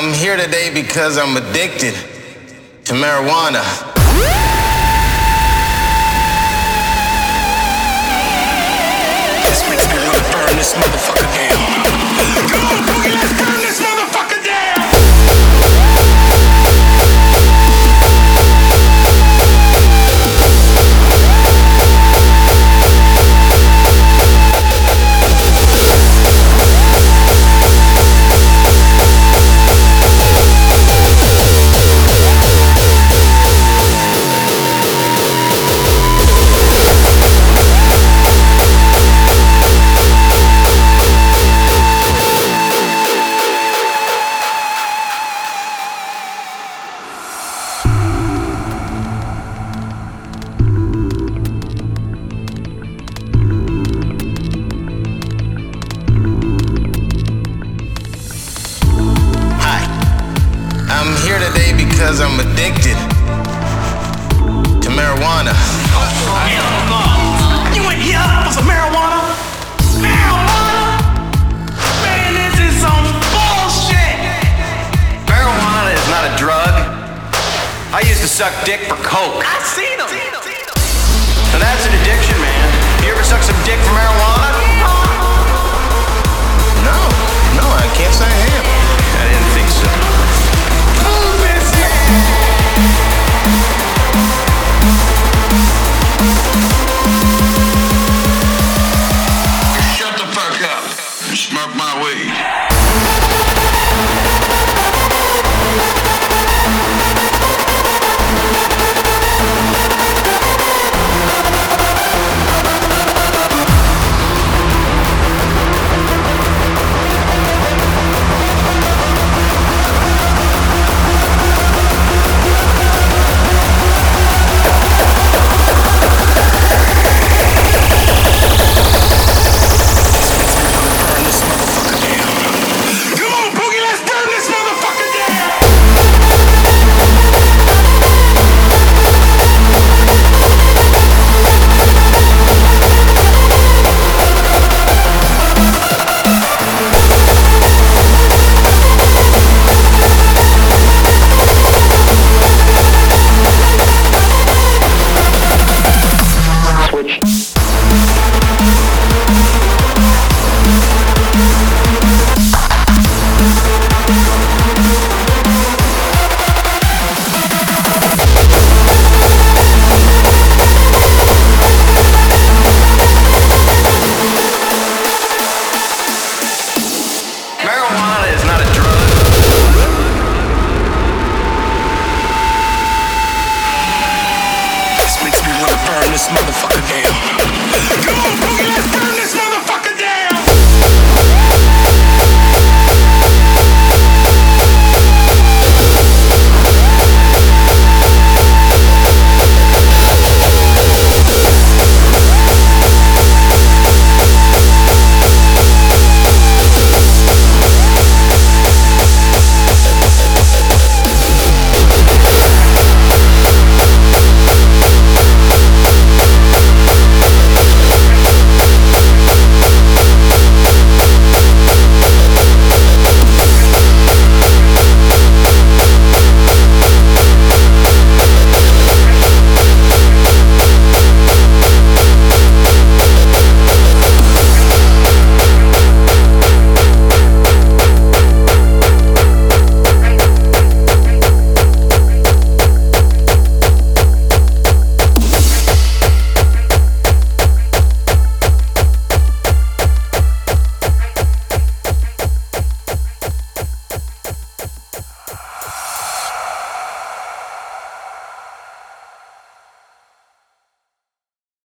I'm here today because I'm addicted to marijuana. This makes me wanna burn this motherfucker down. Come on, Boogie, let's burn this motherfucker down. I'm here today because I'm addicted to marijuana. You ain't here for some marijuana? Marijuana? Man, this is some bullshit! Marijuana is not a drug. I used to suck dick for coke. I seen them! Now that's an addiction, man. You ever suck some dick for marijuana? No, I can't say I have. I didn't think so. Shut the fuck up and smoke my weed. Marijuana is not a drug. This makes me wanna burn this motherfucker down. Come on, Boogie, let's burn this motherfucker down.